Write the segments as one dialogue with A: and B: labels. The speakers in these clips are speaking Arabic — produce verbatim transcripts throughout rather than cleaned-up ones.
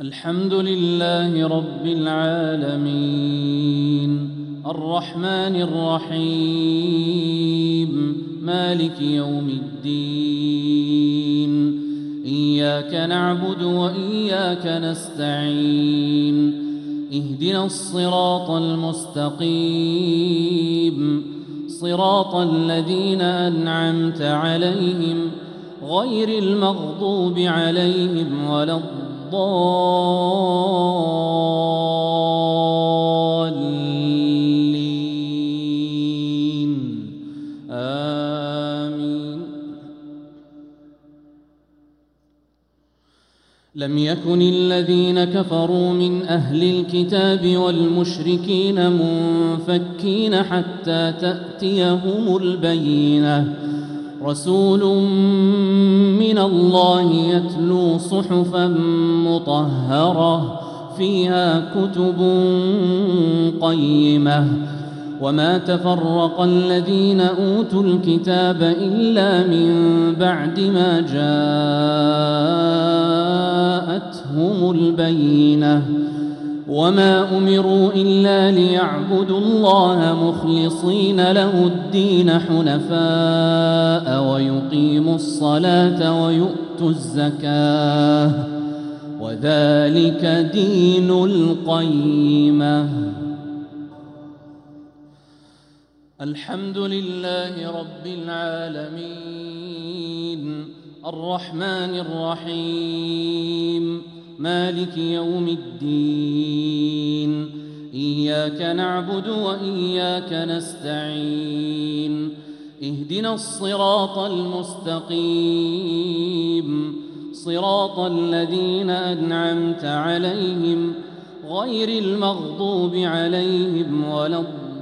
A: الحمد لله رب العالمين الرحمن الرحيم مالك يوم الدين إياك نعبد وإياك نستعين اهدنا الصراط المستقيم صراط الذين أنعمت عليهم غير المغضوب عليهم ولا الضالين آمين. لم يكن الذين كفروا من أهل الكتاب والمشركين منفكين حتى تأتيهم البينة رسول من الله يتلو صحفا مطهرة فيها كتب قيمة وما تفرق الذين أوتوا الكتاب إلا من بعد ما جاءتهم البينة وما أمروا إلا ليعبدوا الله مخلصين له الدين حنفاء ويقيموا الصلاة ويؤتوا الزكاة وذلك دين القيمة. الحمد لله رب العالمين الرحمن الرحيم مالك يوم الدين إياك نعبد وإياك نستعين اهدنا الصراط المستقيم صراط الذين أنعمت عليهم غير المغضوب عليهم ولا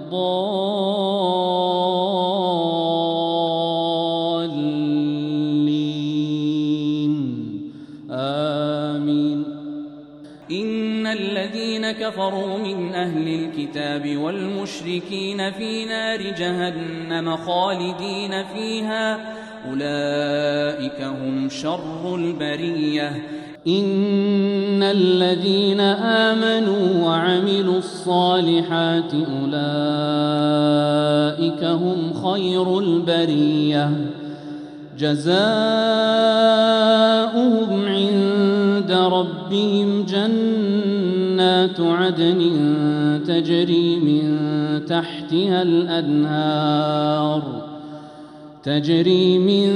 A: الضالين آمين. إن الذين كفروا من أهل الكتاب والمشركين في نار جهنم خالدين فيها أولئك هم شر البرية. إن الذين آمنوا وعملوا الصالحات أولئك هم خير البرية جزاؤهم عند ربهم جنات عدن تجري من تحتها الأنهار تجري من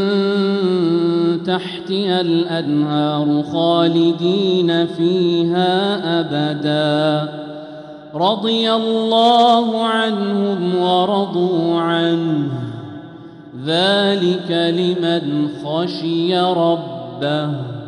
A: تحتها الأنهار خالدين فيها أبدا رضي الله عنهم ورضوا عنه ذلك لمن خشي ربه.